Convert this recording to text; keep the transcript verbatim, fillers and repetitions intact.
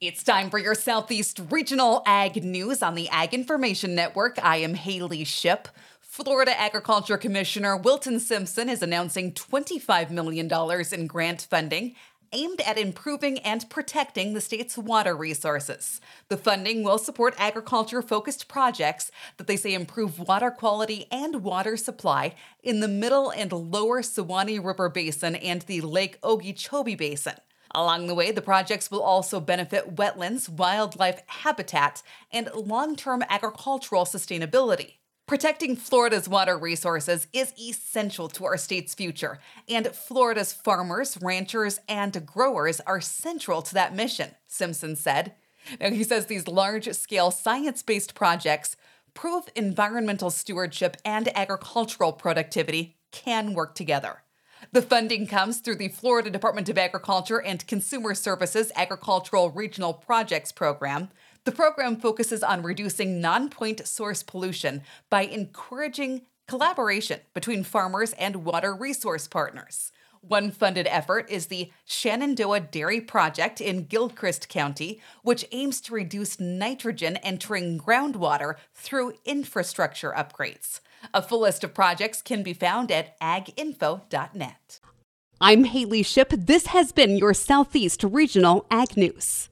It's time for your Southeast Regional Ag News on the Ag Information Network. I am Haley Shipp. Florida Agriculture Commissioner Wilton Simpson is announcing twenty-five million dollars in grant funding aimed at improving and protecting the state's water resources. The funding will support agriculture-focused projects that they say improve water quality and water supply in the Middle and Lower Suwannee River Basin and the Lake Okeechobee Basin. Along the way, the projects will also benefit wetlands, wildlife habitat, and long-term agricultural sustainability. Protecting Florida's water resources is essential to our state's future, and Florida's farmers, ranchers, and growers are central to that mission, Simpson said. Now, he says these large-scale science-based projects prove environmental stewardship and agricultural productivity can work together. The funding comes through the Florida Department of Agriculture and Consumer Services Agricultural Regional Projects Program. The program focuses on reducing non-point source pollution by encouraging collaboration between farmers and water resource partners. One funded effort is the Shenandoah Dairy Project in Gilchrist County, which aims to reduce nitrogen entering groundwater through infrastructure upgrades. A full list of projects can be found at ag info dot net. I'm Haley Shipp. This has been your Southeast Regional Ag News.